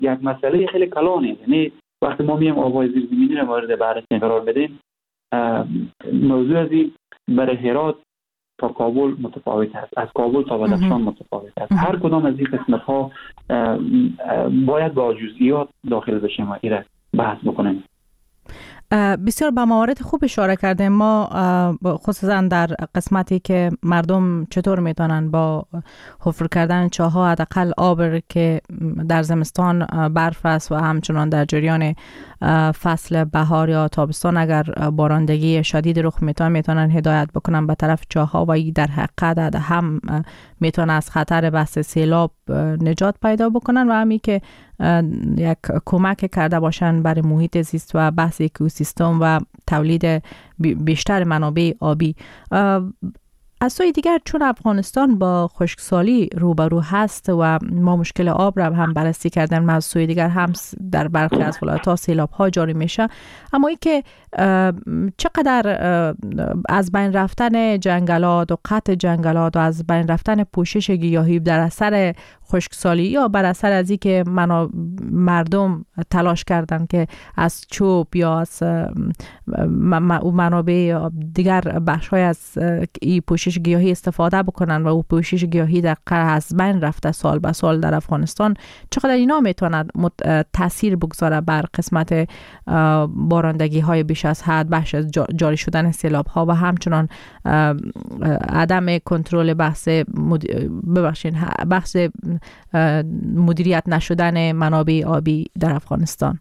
یک مسئله خیلی کلانه. یعنی وقتی ما میایم آبهای زیرزمینی رو مورد بررسی قرار بدیم، موضوع از این برای هرات تا کابل متفاوت است، از کابل تا بدخشان متفاوت است. هر کدام از این قسمت ها باید با جزئیات داخل بشیم و این بحث بکنیم. بسیار به موارد خوب اشاره کردیم. ما خصوصا در قسمتی که مردم چطور میتونن با حفر کردن چاه‌ها حداقل آب که در زمستان برف است و همچنان در جریان فصل بهار یا تابستان اگر بارندگی شدید رخ میتونن هدایت بکنن به طرف چاه‌ها و این در حقیقت هم میتونه از خطر بحث سیلاب نجات پیدا بکنن و همی که یک کمک کرده باشن برای محیط زیست و بحث اکوسیستم و تولید بیشتر منابع آبی. از سوی دیگر چون افغانستان با خشکسالی روبرو هست و ما مشکل آب را هم بررسی کردیم، از سوی دیگر هم در برخی از ولایت‌ها سیلاب‌ها جاری میشه، اما این که چقدر از بین رفتن جنگلات و قطع جنگلات و از بین رفتن پوشش گیاهی در اثر خشکسالی یا بر اثر از اینکه مردم تلاش کردن که از چوب یا از منابع یا دیگر بخش‌های از این پوشش گیاهی استفاده بکنن و او پوشش گیاهی در از بین رفته سال به سال در افغانستان، چقدر اینا میتونه تاثیر بگذاره بر قسمت بارندگی های بیش از حد، بخش از جاری شدن سیلاب ها و همچنان عدم کنترل بحث مدیریت نشدن منابع آبی در افغانستان؟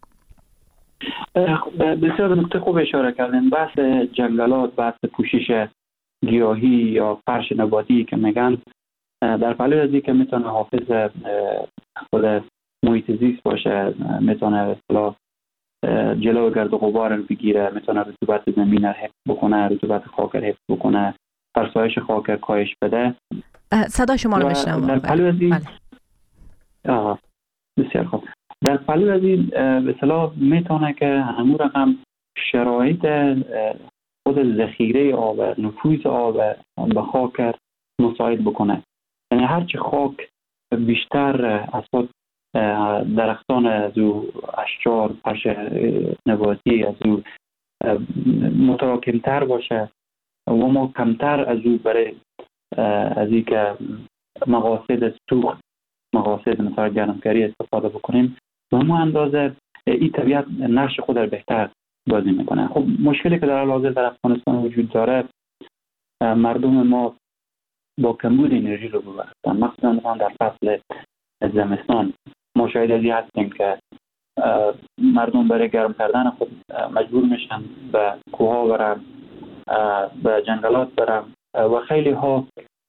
بسیار نکته خوب اشاره کردین. بحث جنگلات، بحث پوشش گیاهی یا فرش نباتی که میگن، در پهلوی از این که میتونه حافظ خود محیط زیست باشه، میتونه جلو گرد و غبار بگیره، میتونه رطوبت زمین رو حفظ بکنه، رطوبت خاک رو حفظ بکنه، فرسایش خاک رو کاهش بده. صدا شما رو میشنوم. در پهلوی از این بسیار خوب، در پهلوی از این به اصطلاح میتونه که همون رقم شرایط خود ذخیره آب، نفوذ آب به خاک مساعد بکنه. یعنی هرچی خاک بیشتر از خود درختان از او اشجار، فرش نباتی از او متراکمتر باشه و ما کمتر از او برای از این که مقاصد سوخت، مقاصد مثلا گرمکاری استفاده بکنیم، و ما اندازه این طبیعت نقش خود را بهتر بازی میکنه. خب مشکلی که در حال حاضر در افغانستان وجود داره، مردم ما با کمبود انرژی رو هستن، مخصوصا در فصل زمستان. ما شاید ازی هستیم که مردم برای گرم کردن خود مجبور میشن به کوها برن، به جنگلات برن و خیلی ها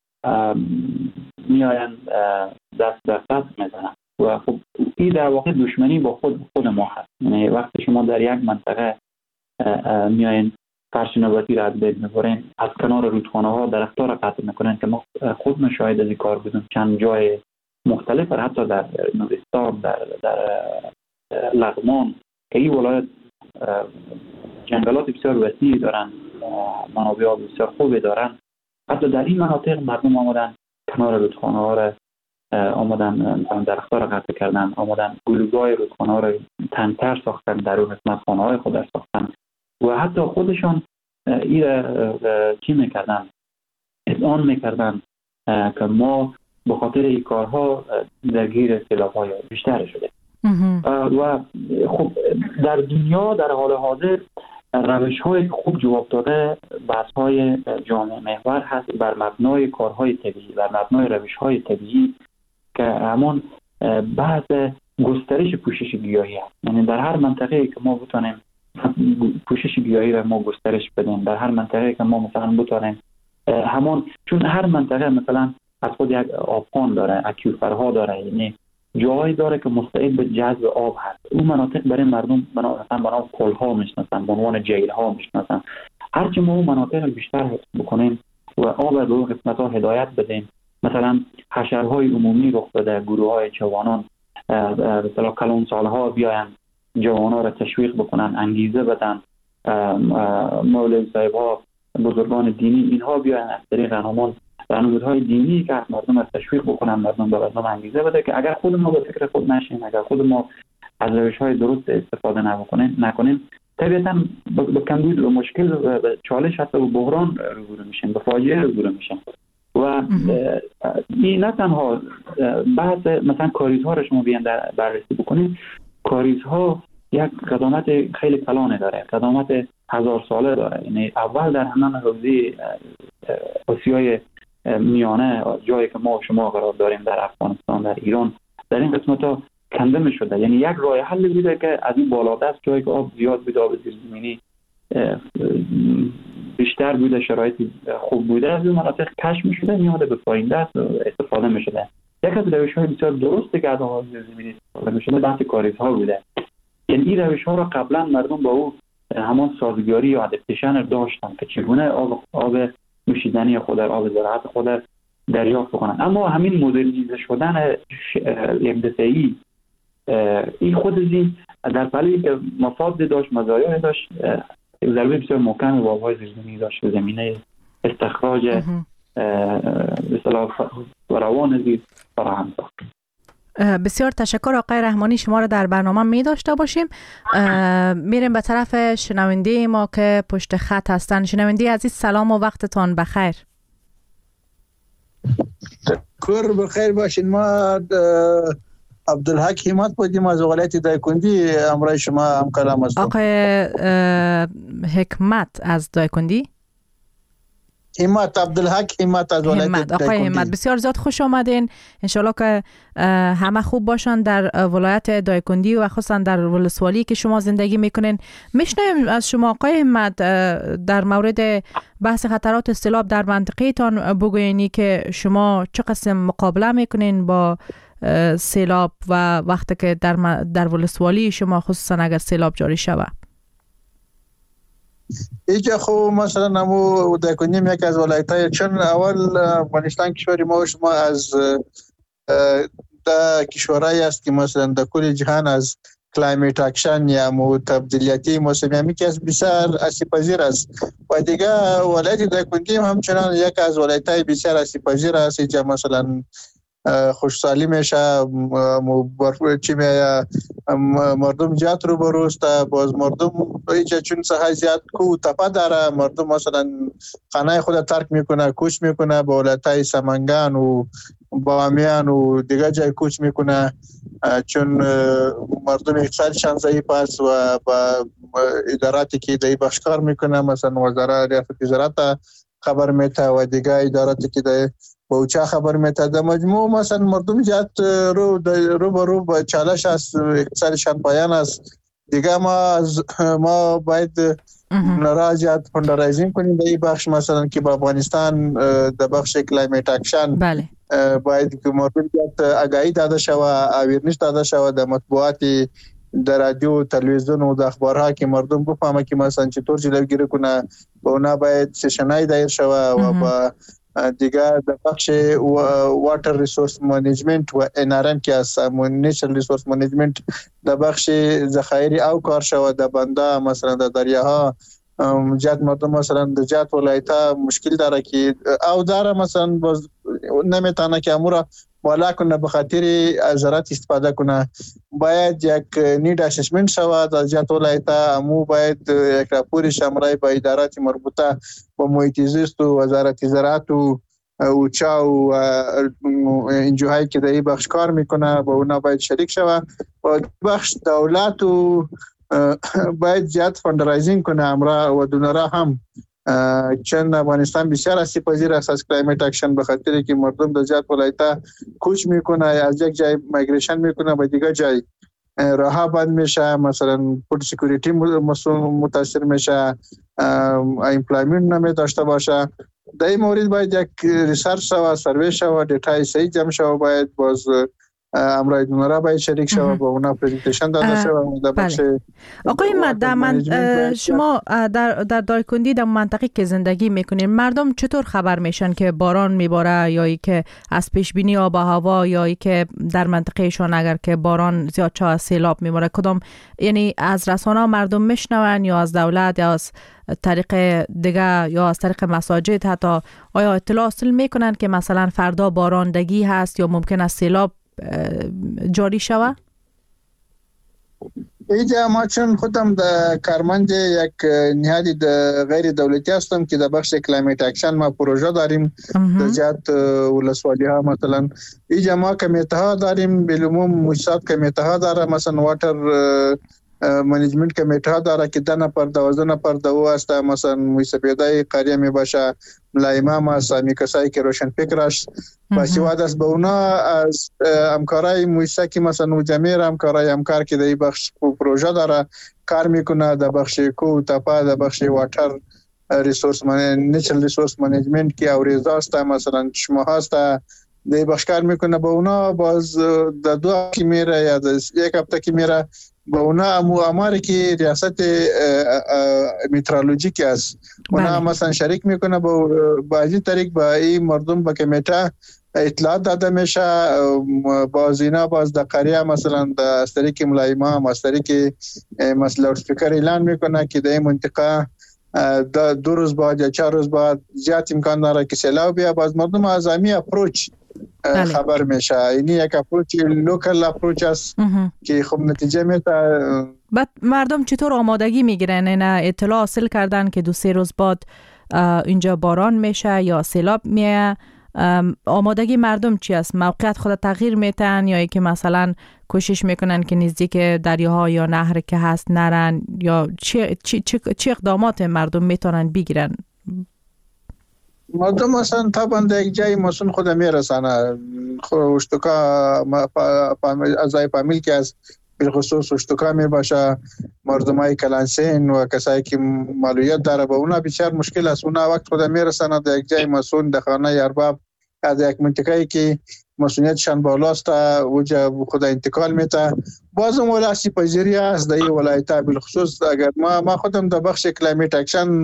میاین دست به دست میزنن و خب این در واقع دشمنی با خود ما هست. یعنی وقتی شما در یک منطقه میاین فرش نباتی را از بین میبرین، از کنار رودخانه ها درخت‌ها را قطع میکنن که ما خود شاهد از این کار بودیم چند جای مختلف، حتی در نورستان، در لغمان که این ولایت جنگلات بسیار وسیعی دارن، منابع آب بسیار خوبی دارن، حتی در این مناطق مردم آمدن کنار رودخانه ها را آمدن درخت‌ها را قطع کردن، آمدن گلوگاه رودخانه ها را تنگ‌تر ساختن، در اون قسمت خانه های خود را ساختن و حتی خودشان این چی میکردن؟ اذعان میکردن که ما به خاطر این کارها درگیر سیلاب‌های بیشتر شده. و خب در دنیا در حال حاضر روش‌های خوب جواب داده بحث‌های جامعه محور هست بر مبنای کارهای طبیعی، بر مبنای روش‌های طبیعی که همون بحث گسترش پوشش گیاهی هست. یعنی در هر منطقه‌ای که ما بتونیم پوشش گیاهی را ما گسترش بدیم، در هر منطقه‌ای که ما مثلا بتونیم همون، چون هر منطقه مثلا از خود یک آبخوان داره، اکیوفرها داره، یعنی جایی داره که مستعد به جذب آب هست. اون مناطق برای مردم مثلا بنا کلها میشناسن، به عنوان جیل‌ها میشناسن. هرچی ما اون مناطق بیشتر حفظ بکنیم و آب رو به اون قسمت‌ها هدایت بدیم، مثلا حشرهای عمومی رخ بده، گروه‌های جوانان مثلا کلان سال‌ها بیاین جوانان را تشویق بکنن، انگیزه بدن، مولوی صاحب‌ها، بزرگان دینی اینها بیاین از طریق همون در نمودهای دینی که مردم از تشویق بکنن، مردم به مردم انگیزه بده که اگر خود ما به فکر خود نشیم، اگر خود ما از روش‌های درست استفاده نکنیم، طبیعتاً به کمبود و مشکل و چالش حتی و بحران روبرو میشیم، به فاجعه روبرو میشیم. و این نه تنها بحث مثلا کاریزها رو شما بیان بررسی بکنید، کاریزها یک قدامت خیلی کلانه داره، قدامت 1000 ساله داره. یعنی اول در همان حوزه آسیای میانه، جایی که ما و شما قرار داریم، در افغانستان، در ایران، در این قسمت‌ها کنده می شده. یعنی یک راه حل بوده که از این بالادست، جایی که آب زیاد بوده، آب زیرزمینی بیشتر بوده، شرایط خوب بوده، از این مناطق کشف می شده، میاده به پایین دست استفاده می شده. یک از روش‌های بسیار درسته که از آب زیرزمینی استفاده می شده بحث کاریزها بوده. یعنی این روش‌ها را قبلا مردم با او همان سازگاری یا ادپتیشن داشتن که چگونه آب نوشیدنی خود، آب زراعت خود دریافت بکنن. اما همین مدرنیزه شدن یک دفعی این خود این در پلی که مفاد داشت، مزایای داشت، ضربه بسیار محکم به آب‌های زیرزمینی داشت به زمینه استخراج به اصطلاح روان زیر فراهم ساخت. بسیار تشکر آقای رحمانی، شما را در برنامه می داشته باشیم. میریم به طرف شنونده ما که پشت خط هستن. شنونده عزیز سلام و وقتتان بخیر. کور بخیر باشین. ما عبدالحق همت بودیم از ولایت دایکندی، امروز شما هم کلام هستم. آقای حکمت از دایکندی؟ همت، عبدالحق همت از ولایت دایکندی. آقای همت بسیار زیاد خوش آمدین. انشالله که همه خوب باشن در ولایت دایکندی و خصوصا در ولسوالی که شما زندگی میکنین. میشنویم از شما آقای همت در مورد بحث خطرات سیلاب در منطقه تان بگوینی که شما چه قسم مقابله میکنین با سیلاب و وقتی که در ولسوالی شما خصوصا اگر سیلاب جاری شود. اینجا خب مثلا نمو دایکندی یک از ولایت‌های، چون اول افغانستان کشور ما و شما از در کشورهایی است که مثلا در کل جهان از کلایمیت اکشن یا تبدیلیتی موسمی که از بسیار آسیب‌پذیر است و دیگه ولایت دایکندی همچنان یک از ولایت‌های بسیار آسیب‌پذیر است. اینجا مثلا خوشحالی میشه، چی میگه، مردم زیاد رو بروست، باز مردم اینجا چون ساحه زیاد کو تپه داره، مردم مثلا خانه خود ترک میکنه، کوچ میکنه به ولایت‌های سمنگان و بامیان و دیگه جای کوچ میکنه، چون مردم اقتصادشان ضعیف است و با اداراتی که در بخش کار میکنه، مثلا وزارت ریاست وزارت خبر میته و دیگه اداراتی که در بوچه خبر میته، در مجموع مثلا مردم جات رو با چالش است، اقتصادشان پایان است. دیگه ما باید نراجعات فندرایزینگ کنیم در این بخش، مثلا که با افغانستان در بخش کلایمیت اکشن بله باید که مردم جات آگاهی داده شود، اویرنس داده شود در مطبوعات، در رادیو، تلویزیون و در اخبارها که مردم بفهمه که مثلا چطور جلوگیری کنه. با اونا باید سشنای دایر شود و با دیگه در بخش واتر ریسورس منیجمنت و NRM که از نیچرال ریسورس منیجمنت در بخش ذخایر او کار شود، در بنده مثلا در دریاها جات مردم مثلا در جات ولایت‌ها مشکل داره که او داره مثلا نمیتونه که امورا بالا کنه به خاطر زراعت استفاده کنه. باید یک نید اسسمنت شود از جات ولایت‌ها، امو باید یک راپور شامل با ادارات مربوطه با محیط زیست و وزارت زراعت و اوچا و انجوهایی که در این بخش کار میکنه با اونا باید شریک شود و بخش دولت و باید زیاد فندرایزینگ کنه امرا و دونرا هم، چون افغانستان بسیار آسیب‌پذیر است از کلایمیت اکشن به خاطر که مردم در زیاد ولایت‌ها کوچ میکنه، از یک جای مایگریشن میکنه به دیگه جای، راه بند میشه، مثلا فود سکیوریتی متاثر میشه، ایمپلایمنت نمی داشته باشه. در این مورد باید یک ریسرچ شود، سروی شود، دیتای صحیح جمع شود، باید باز امرای دونره باید شریک شود با اونا پرزنتیشن داده شود در بخش. آقای مد، شما در دایکندی در منطقه که زندگی میکنین مردم چطور خبر میشن که باران میباره یا ای که از پیش بینی آب و هوا یا ای که در منطقه شون اگر که باران زیاد چه از سیلاب میباره کدام یعنی از رسانه مردم میشنون یا از دولت یا از طریق دیگه یا از طریق مساجد حتی آیا اطلاع حاصل میکنن که مثلا فردا باراندگی هست یا ممکن است سیلاب جاری شوه؟ اینجا ما چون خودم در کارمند یک نهادی غیر دولتی هستم که در بخش کلایمت اکشن ما پروژه داریم در جهت ولسوالی ها. مثلا اینجا ما کمیته ها داریم، بالعموم مؤسسات کمیته ها داره، مثلا واتر منیجمنت کمیته ها داره که 10 نفر 12 نفر دو است، مثلا موسیقیدای قریه می باشه، ملایمام است، می کسایی که روشن فکر است باشواد است. به اونا از همکارای موسیقی که مثلا مجمع همکار که در بخش پروژه داره کار میکنه، در بخش کو تپا، در بخش واتر ریسورس نیچرال ریسورس منیجمنت که اوریزا است، مثلا شما هست در بخش کار میکنه. به اونا باز در 2 هفته که میره یا در 1 هفته که میره با اونا اماری که ریاست میترولوژیک است اونا مثلا شریک میکنه با این طریق با این مردم با کمیته اطلاعات داده میشه. باز اینا باز در قریه مثلا از طریق ملایمام از طریق مثلا لاود اسپیکر اعلان میکنه که در این منطقه 2 روز بعد یا 4 روز بعد زیاد امکان داره که سیلاب بیاد. باز مردم از امی اپروچ خبر میشه. اینی یک اپروچ لوکال اپروچ است که خب نتیجه میده. بعد مردم چطور آمادگی میگیرن اینا اطلاع حاصل کردن که 2-3 روز بعد اینجا باران میشه یا سیلاب میه؟ آمادگی مردم چی است؟ موقعیت خود تغییر میتن یا ای که مثلا کوشش میکنن که نزدیک دریاها یا نهر که هست نرن یا چه اقدامات مردم میتونن بگیرن؟ مردم مثلا طبعا در یک جای مسون خود میرسانه اشتکا ازای فامیل که از بالخصوص اشتکا می باشه، مردم های کلانسین و کسایی که معلولیت داره به اونا بسیار مشکل است. اونا وقت خود میرسانه در یک جای مسون در خانه ارباب از یک منطقه‌ای که مسئولیتشان بالاست وجه خود انتقال میته. بازم ولاسی پذیری است در این ولایت بالخصوص. اگر ما خودم در بخش کلایمت اکشن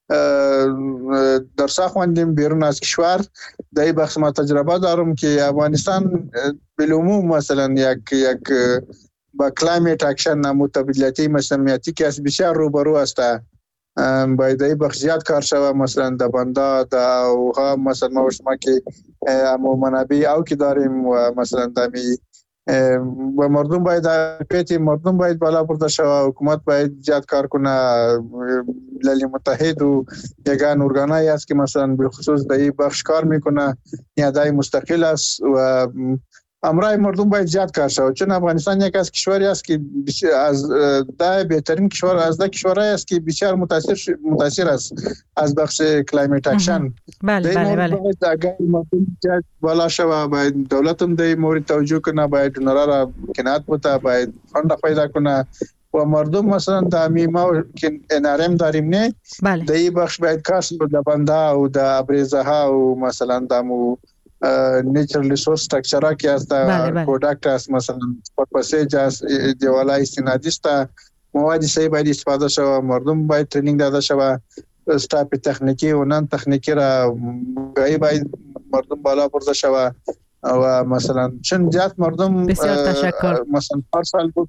درس خواندیم بیرون از کشور، در این بخش ما تجربه دارم که افغانستان بالعموم مثلا یک با کلایمت اکشن متبادلاتی مسئولیتی که از بسیار روبرو است. باید این بخش زیاد کار شود. مثلا در بندا در مثلا ما و شما که منابع او که داریم و مثلا دمی و مردم باید پیتی مردم باید بالا برده شود. حکومت باید زیاد کار کنه. ملل متحد و یگان ارگانایی است که مثلا بالخصوص در این بخش کار میکنه، نیادای مستقل است و امرای مردم باید زیاد کار شود. چون افغانستان یک از کشوری است که از ده بهترین کشور از ده کشورهای است که بسیار متاثر است از بخش کلایمت اکشن. بله. اگر مردم زیاد بالا شود باید دولت هم در مورد توجه کنه، باید دونرا را کنات بوده، باید فند پیدا کنه و مردم مثلا در ما که انرم داریم نه در این بخش باید کاش در بنده و در ابریزه ها و مثلا دمو نیچرال ریسورس استراکچر که است پروداکت است، مثلا پرپسیج است، دیوالا استنادیست مواد صحیح باید استفاده شود. مردم باید ترینینگ داده شود. استاف تکنیکی و نان تکنیکی را باید مردم بالا برده شود و مثلا چون زیاد مردم بسیار تشکر. مثلا پارسال بود.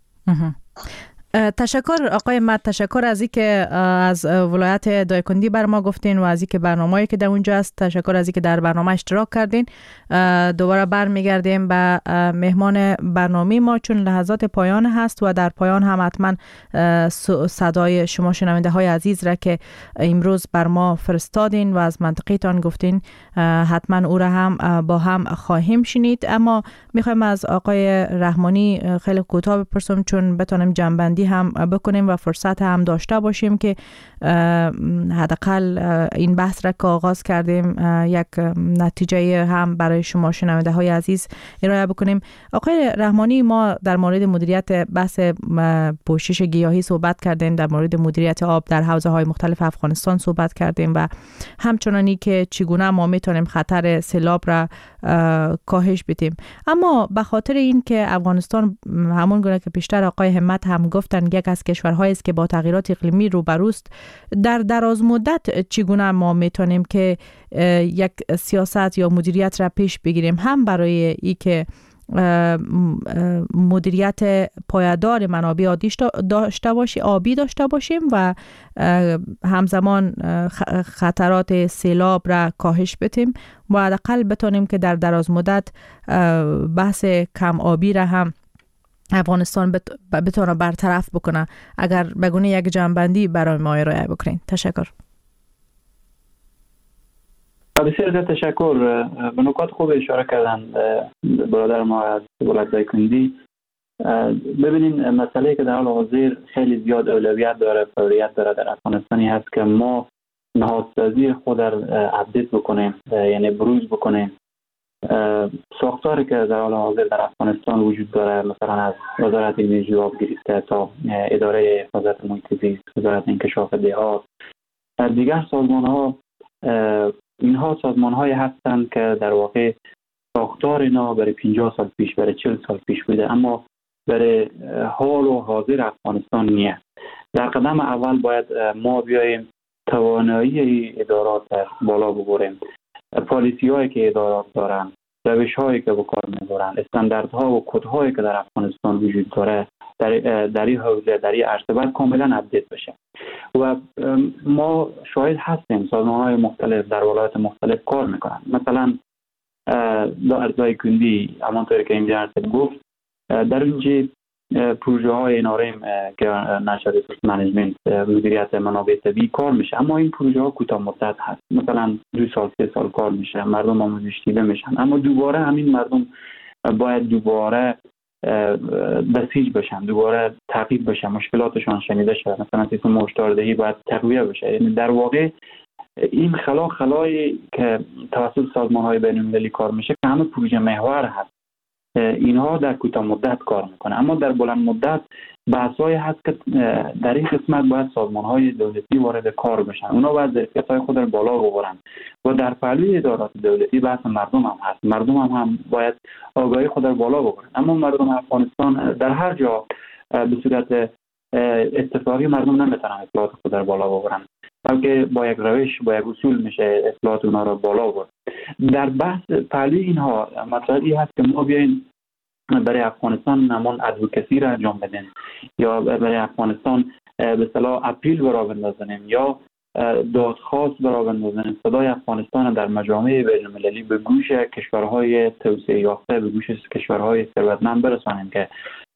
تشکر آقای مد، تشکر از اینکه از ولایت دایکندی بر ما گفتین و از اینکه برنامه‌ای که در اونجا است. تشکر از اینکه در برنامه اشتراک کردین. دوباره برمیگردیم به مهمان برنامه ما چون لحظات پایان هست و در پایان هم حتما صدای شما شنونده های عزیز را که امروز بر ما فرستادین و از منطقه تان گفتین حتما او را هم با هم خواهیم شنید. اما میخوایم از آقای رحمانی خیلی کوتاه بپرسم چون بتونیم جنبندی آمادگی هم بکنیم و فرصت هم داشته باشیم که حداقل این بحث را که آغاز کردیم یک نتیجه هم برای شما شنونده های عزیز ارائه بکنیم. آقای رحمانی، ما در مورد مدیریت بحث پوشش گیاهی صحبت کردیم، در مورد مدیریت آب در حوزه های مختلف افغانستان صحبت کردیم و همچنانی که چگونه ما میتونیم خطر سیلاب را کاهش بدیم. اما به خاطر این که افغانستان همون گونه که پیشتر آقای همت هم گفتن یک از کشورهایی است که با تغییرات اقلیمی روبروست، در دراز مدت چگونه ما میتونیم که یک سیاست یا مدیریت را پیش بگیریم، هم برای ای که مدیریت پایدار منابع آبی داشته باشیم و همزمان خطرات سیلاب را کاهش بدیم و حداقل بتونیم که در دراز مدت بحث کم آبی را هم افغانستان بتونه برطرف بکنه. اگر بگونه یک جنبندی برای ما ارائه بکنین. تشکر. بسیار تشکر. به نکات خوب اشاره کردن برادر ما از ولایت کندی. ببینین مسئله که در حال حاضر خیلی زیاد اولویت داره، فوریت داره در افغانستانی هست که ما نهادسازی خود را اپدیت بکنیم، یعنی بروز بکنیم. ساختاری که در حال حاضر در افغانستان وجود داره، مثلا از وزارت انرژی و آب گرفته تا اداره حفاظت محیط زیست، وزارت انکشاف دهات، دیگر سازمان ها، اینها سازمان های هستند که در واقع ساختار اینا برای 50 سال پیش، برای 40 سال پیش بوده، اما برای حال و حاضر افغانستان نیست. در قدم اول باید ما بیاییم توانایی ادارات بالا ببریم، پالیسی هایی که ادارات دارن، روش هایی که به کار میبرن، استانداردها و کدهایی که در افغانستان وجود داره در این حوزه، در این عرصه باید کاملا اپدیت بشه. و ما شاهد هستیم سازمان های مختلف در ولایت مختلف کار میکنن. مثلا در ارزای کندی همانطوری که اینجا گفت، در اینجا پروژه های NRM که نشر ریسورس منیجمنت، مدیریت منابع طبیعی کار میشه، اما این پروژه ها کوتاه مدت هست، مثلا 2 سال 3 سال کار میشه، مردم آموزش دیده میشن، اما دوباره همین مردم باید دوباره بسیج بشن، دوباره تعقیب بشن، مشکلاتشان شنیده شد، مثلا سیستم هشداردهی باید تقویه بشه. یعنی در واقع این خلایی که توسط سازمان‌های بین‌المللی کار میشه که همه پروژه محور هست، اینها در کوتاه مدت کار میکنه، اما در بلند مدت بحث‌هایی هست که در این قسمت باید سازمان‌های دولتی وارد کار بشن، اونا باید ظرفیت‌های خود را بالا ببرن و در پهلوی ادارات دولتی بحث مردم هم هست، مردم هم باید آگاهی خود را بالا ببرن. اما مردم افغانستان در هر جا به صورت اتفاقی مردم نمیتونن اطلاعات خود را بالا ببرن، بلکه با یک روش، با یک اصول میشه اطلاعات اونا را بالا برد. در بحث پهلوی اینها مطلبی هست که ما بیاین برای افغانستان نمان ادوکسی را انجام بدیم، یا برای افغانستان به اصطلاح اپیل برای بندازیم، یا دادخواست برای بندازیم، صدای افغانستان در مجامع بین‌المللی به گوش کشورهای توسعه یافته، به گوش کشورهای ثروتمند برسانیم که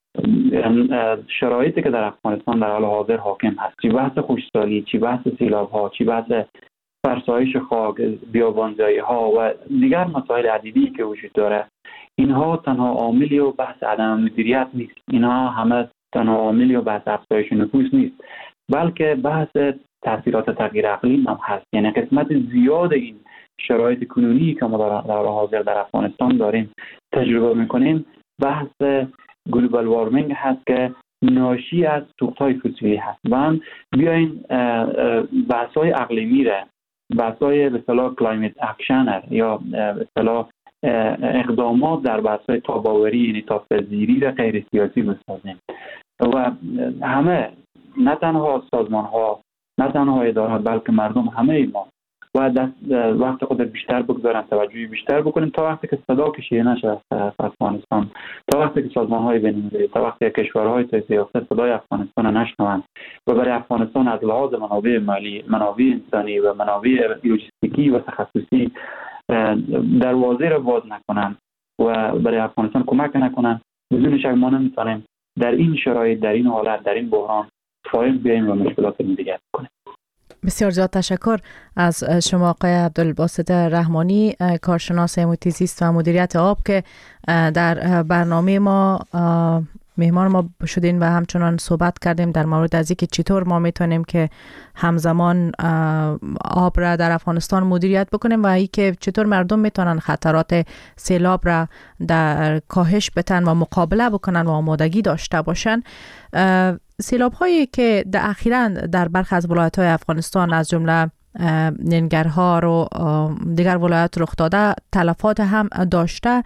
شرایطی که در افغانستان در حال حاضر حاکم هست، چی بحث خشکسالی، چی بحث سیلاب ها، چی بحث فرسایش خاک، بیابانزایی ها و دیگر مسائل عدیدی که وجود داره، اینها تنها عاملی و بحث عدم مدیریت نیست، اینها همه تنها عاملی و بحث افزایش نفوس نیست، بلکه بحث تاثیرات تغییر اقلیم هم هست. یعنی قسمت زیاد این شرایط کنونی که ما در حال حاضر در افغانستان داریم تجربه میکنیم بحث گلوبال وارمینگ هست که ناشی از سوخت‌های فسیلی هست. و هم بیاین بحث‌های اقلیمی را، بحث‌های به اصطلاح کلایمت اکشن یا به اصطلاح اقدامات در بحث‌های تاباوری، یعنی تاب‌پذیری را غیر سیاسی بسازیم و همه، نه تنها سازمان‌ها، نه تنها ادارات، بلکه مردم، همه ما باید وقت خود بیشتر بگذارن، توجهی بیشتر بکنیم تا وقتی که صدا کشیده نشه از افغانستان، تا وقتی که سازمان‌های بین‌المللی، تا وقتی که کشورهای توسعه یافته صدای افغانستان را نشنوند و برای افغانستان از لحاظ منابع مالی، منابع انسانی و منابع لوجستیکی و تخصصی دروازه را باز نکنند و برای افغانستان کمک نکنند، بدون شک ما نمیتونیم در این شرایط، در این حالت، در این بحران فائق بیاییم و مشکلات دیگر کنیم. بسیار زیاد تشکر از شما آقای عبدالباسط رحمانی، کارشناس محیط زیست و مدیریت آب، که در برنامه ما مهمان ما شدین و همچنان صحبت کردیم در مورد از اینکه چطور ما میتونیم که همزمان آب را در افغانستان مدیریت بکنیم و اینکه چطور مردم میتونن خطرات سیلاب را در کاهش بدن و مقابله بکنن و آمادگی داشته باشن. سیلاب هایی که اخیراً در برخی از ولایت های افغانستان از جمله ننگرهار و دیگر ولایات رخ داده تلفات هم داشته.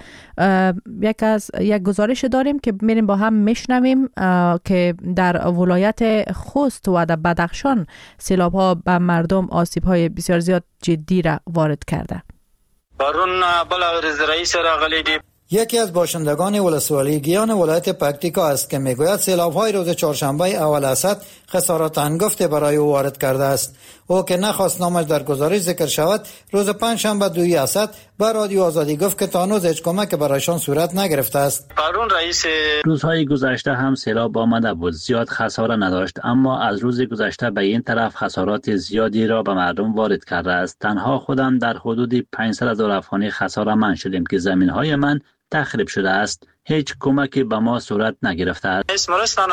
یک گزارش داریم که میریم با هم میشنویم که در ولایت خوست و در بدخشان سیلاب ها به مردم آسیب های بسیار زیاد جدی را وارد کرده. بارون بلاغ رئیس راغلی دی. یکی از باشندگان ولسوالی گیان ولایت پکتیکا است که میگوید سیلاب‌های روز چهارشنبه اول اسد خسارات هنگفت برای او وارد کرده است. او که نخواست نامش در گزارش ذکر شود، روز پنجشنبه 2 اسد به رادیو آزادی گفت که تا هنوز هیچ کمک برایشان صورت نگرفته است. قارون رئیس روزهای گذشته هم سیلاب آمده بود، زیاد خساره نداشت، اما از روز گذشته به این طرف خسارات زیادی را به مردم وارد کرده است. تنها خودم در حدود 500,000 افغانی خساره من شدیم که زمین‌های من تخریب شده است. هیچ کمکی به ما صورت نگرفته است.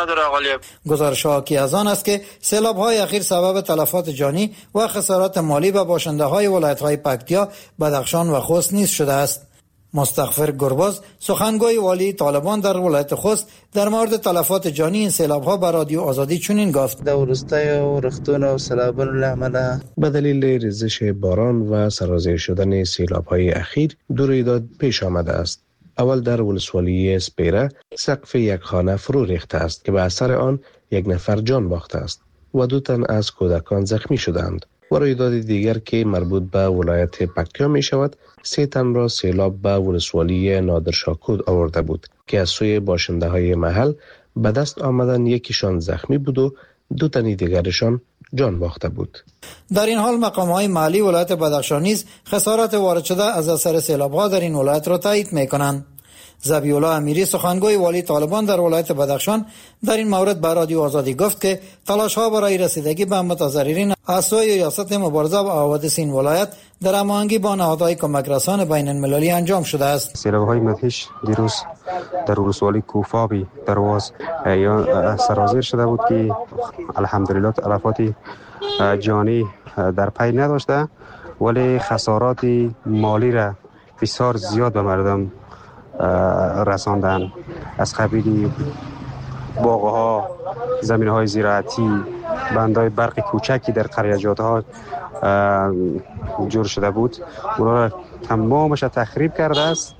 گزارش حاکی از آن است که سیلاب‌های اخیر سبب تلفات جانی و خسارات مالی به باشنده‌های ولایت‌های پکتیا، بدخشان و خوست نیز شده است. مستغفر گرباز، سخنگوی والی طالبان در ولایت خوست، در مورد تلفات جانی این سیلاب‌ها به رادیو آزادی چنین گفت: در ورستای و رختون و سیلاب‌های لعمله به دلیل ریزش باران و سرازیر شدن سیلاب‌های اخیر دو رویداد پیش آمده است. اول در ولسوالی سپیره سقف یک خانه فرو ریخته است که به اثر آن یک نفر جان باخته است و 2 تن از کودکان زخمی شدند. و رویداد دیگر که مربوط به ولایت پکتیا می شود، 3 تن را سیلاب به ولسوالی نادرشاکود آورده بود که از سوی باشنده های محل به دست آمدن یکیشان زخمی بود و 2 تن دیگرشان جان باخته بود. در این حال مقام‌های محلی ولایت بدخشان نیز خسارات وارد شده از اثر سیلاب‌ها در این ولایت را تایید می‌کنند. ذبیح الله امیری، سخنگوی والی طالبان در ولایت بدخشان، در این مورد به رادیو آزادی گفت که تلاش‌ها برای رسیدگی به متضررین از سوی ریاست مبارزه با حوادث این ولایت در هماهنگی با نهادهای کمک رسان بین‌المللی انجام شده است. سیلاب‌های مدهش دیروز در ولسوالی کوفابی درواز یا سرازیر شده بود که الحمدلله تلفات جانی در پی نداشته، ولی خسارات مالی را بسیار زیاد به مردم رساندن. از قبیل باغ‌ها، زمین‌های زراعتی، بندهای برق کوچکی در قریه‌جات‌ها جور شده بود، اونا را تمامش تخریب کرده است.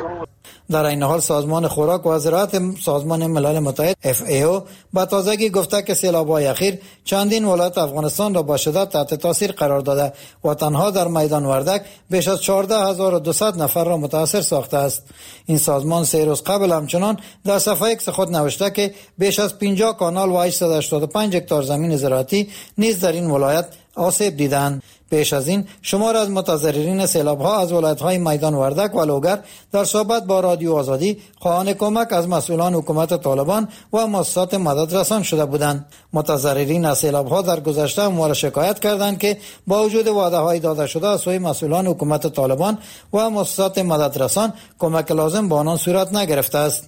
در این حال سازمان خوراک و زراعت سازمان ملل متحد FAO با تازگی گفته که سیلاب‌های اخیر چندین ولایت افغانستان را با شدت تحت تاثیر قرار داده و تنها در میدان وردک بیش از 14,200 نفر را متاثر ساخته است. این سازمان 3 روز قبل همچنان در صفحه ایکس خود نوشته که بیش از 50 کانال و 885 هکتار زمین زراعتی نیز در این ولایت آسیب دیدند. پیش از این شمار از متضررین سیلاب‌ها از ولایت‌های میدان وردک و لوگر در صحبت با رادیو آزادی خواهان کمک از مسئولان حکومت طالبان و مؤسسات مدد رسان شده بودند. متضررین از سیلاب‌ها در گذشته اموال شکایت کردند که با وجود وعده‌های داده شده از سوی مسئولان حکومت طالبان و مؤسسات مدد رسان کمک لازم به آنان صورت نگرفته است.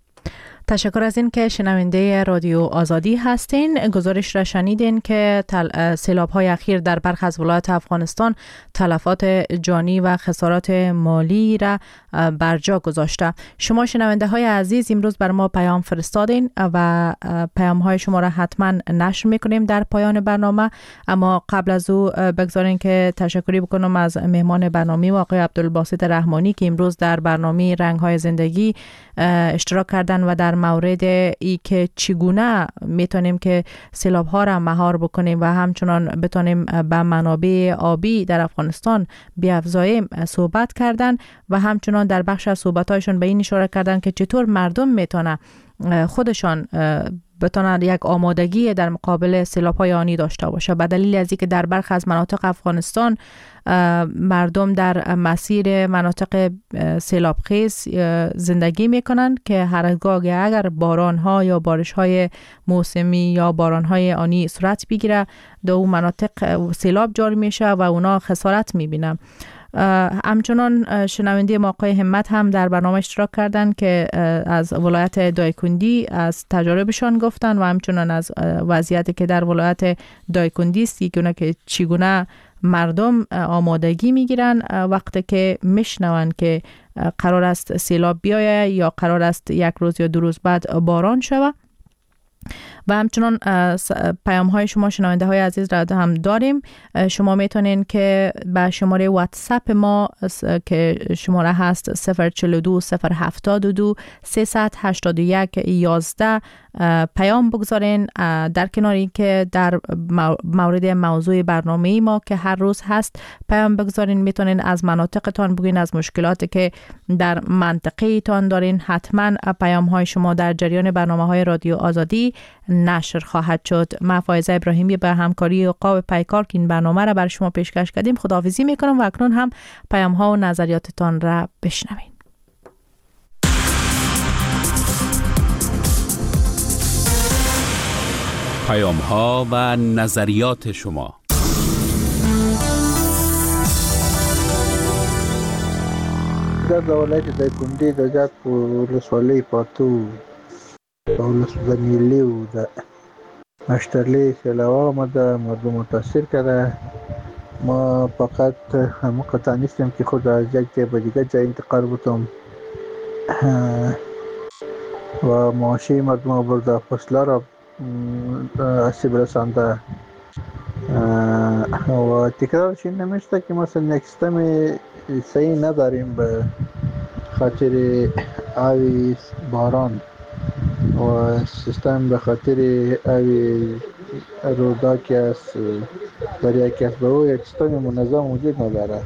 تشکر از این که شنونده رادیو آزادی هستین. گزارش را شنیدین که سیلاب‌های اخیر در برخی از ولایات افغانستان تلفات جانی و خسارات مالی را بر جا گذاشته. شما شنونده های عزیز امروز بر ما پیام فرستادین و پیام های شما را حتما نشر میکنیم در پایان برنامه، اما قبل از او بگذارین که تشکری بکنم از مهمان برنامه آقای عبدالباسط رحمانی که امروز در برنامه رنگ های زندگی اشتراک کردن و در مورد ای که چگونه میتونیم که سیلاب ها را مهار بکنیم و همچنان بتونیم به منابع آبی در افغانستان بیافزاییم صحبت کردن و همچنان در بخش از صحبت‌هایشون به این اشاره کردن که چطور مردم میتونه خودشان بتونن یک آمادگی در مقابل سیلاب‌های آنی داشته باشه، به دلیل از اینکه در برخی از مناطق افغانستان مردم در مسیر مناطق سیلابخیز زندگی میکنن که هرگاه اگر باران‌ها یا بارش‌های موسمی یا باران‌های آنی صورت بگیره در اون مناطق سیلاب جاری میشه و اونا خسارت میبینن همچنان شنونده ما آقای همت هم در برنامه اشتراک کردن که از ولایت دایکندی از تجاربشان گفتن و همچنان از وضعیتی که در ولایت دایکندی است که چگونه مردم آمادگی میگیرن وقتی که میشنون که قرار است سیلاب بیایه یا قرار است یک روز یا 2 روز بعد باران شود. و همچنان پیام های شما شنونده های عزیز را هم داریم. شما میتونین که به شماره واتساپ ما که شماره هست 042 072 381 11 پیام بگذارین، در کناری که در مورد موضوع برنامه ما که هر روز هست پیام بگذارین. میتونین از مناطقتان بگین، از مشکلاتی که در منطقه تان دارین. حتما پیام های شما در جریان برنامه های رادیو آزادی نشر خواهد شد. من فایزه ابراهیمی به همکاری عقاب پیکار که این برنامه را بر شما پیشکش کردیم خداحافظی میکنم و اکنون هم پیام ها و نظریاتتان را بشنوین. پیام ها و نظریات شما. در ولایت دایکندی د جات په ولسوالۍ پاتو د ولسوالۍ و د اشترلی سیلاب آمده، مردم متاثر کرده. ما فقط همه قطع نیستیم که خود از یک جای به دیگر جای انتقال بتم و معاشی مردم برده، فصله را آسیب رسانده و تکرارش این نمیشته که مثلا یک سیستم صحیح نداریم به خاطر آوی باران و سیستم به خاطر آوی رودا که از برای کسب او یک سیستم منظم وجود نداره.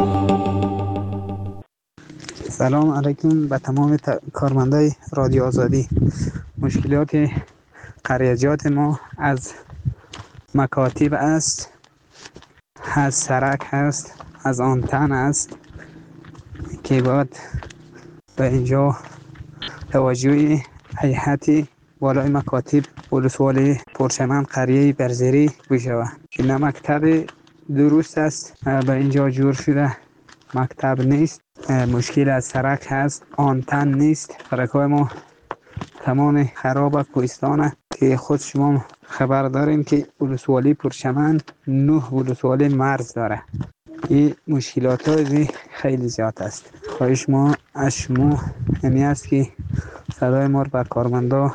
سلام علیکم به تمام کارمندای رادیو آزادی. مشکلات قریجات ما از مکاتب است، از سرک هست، از آنتن است که باید به اینجا توجه هیئت والای مکاتب ولسوالی پرچمن قریه برزری بشود که نه مکتب درست است به اینجا جور شده، مکتب نیست، مشکل از سرک هست، آنتن نیست. سرک‌های ما تمام خراب کوهستانه که خود شما خبر دارین که ولسوالی پرچمن 9 ولسوالی مرز داره. این مشکلات های خیلی زیاد است. خواهش ما از شما یعنی است که صدای ما به کارمندا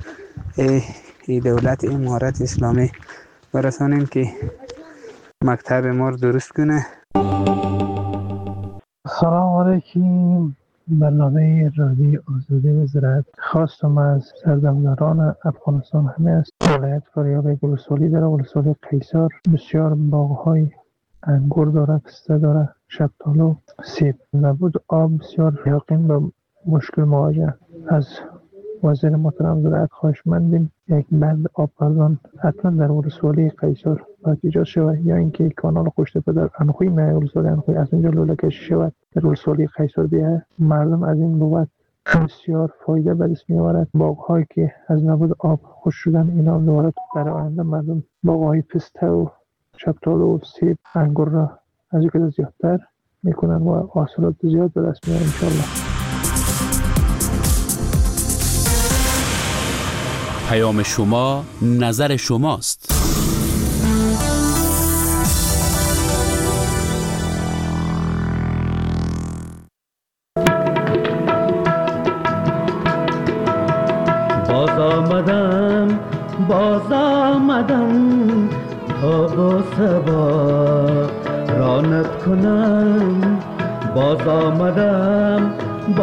دولت امارت اسلامی برسانیم که مکتب ما درست کنه. سلام علیکم. برنامه رادیو آزادی و زراعت خواستم از سردمداران افغانستان همه است. ولایت فاریاب ولسوالی داره، ولسوالی قیصر بسیار باغ‌های انگور داره، پسته داره، شفتالو، سیب. نبود آب بسیار یقین به مشکل مواجه. از وزیر محترم زراعت خواهشمندیم یک بند آب پردان حتما در ولسوالی قیصر باید ایجاد شود، یا اینکه کانال خوشتپه در انخوی نه ولسوالی انخوی از اینجا لوله کشی شود در ولسوالی قیصر بیاید. مردم از این بابت بسیار فایده به دست می‌آورد. باغ‌هایی که از نبود آب خشک شدن اینا دوباره در آینده مردم باغ‌های پسته و شفتالو و سیب انگور را از اینکه زیادتر میکنن و حاصلات زیاد به دست میارن ان شاء الله. پیام شما نظر شماست. باز آمدم تا با سبا رانت کنم. باز آمدم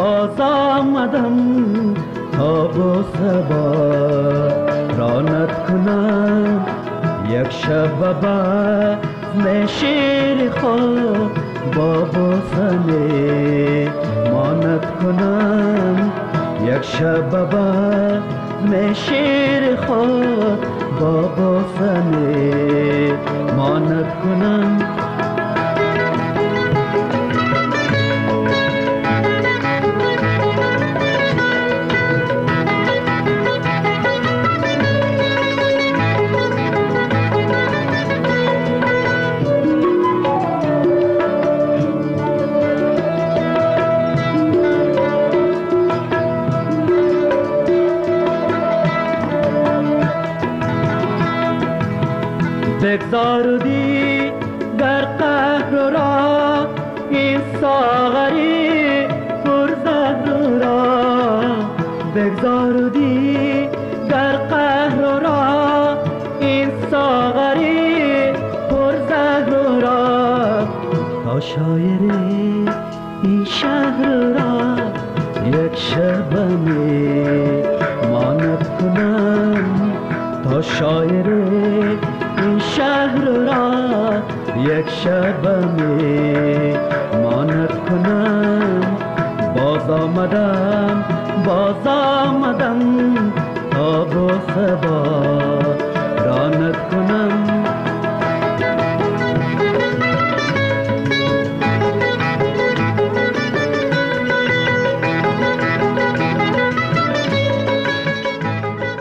تا با سبا رانت کنم. یک شب بزم شیر خود با بوسنه مانت کنم. یک شب بزم شیر خود با بوسنه مانت کنم. بگذاردی در قهر را این ساغری پرزهر را، بگذاردی در قهر را این ساغری پرزهر را، تا شایر این شهر را یک شب می ماند کنم، تا شایر این شهر را یک شب می ماند کنم. باز آمدم تا با سبا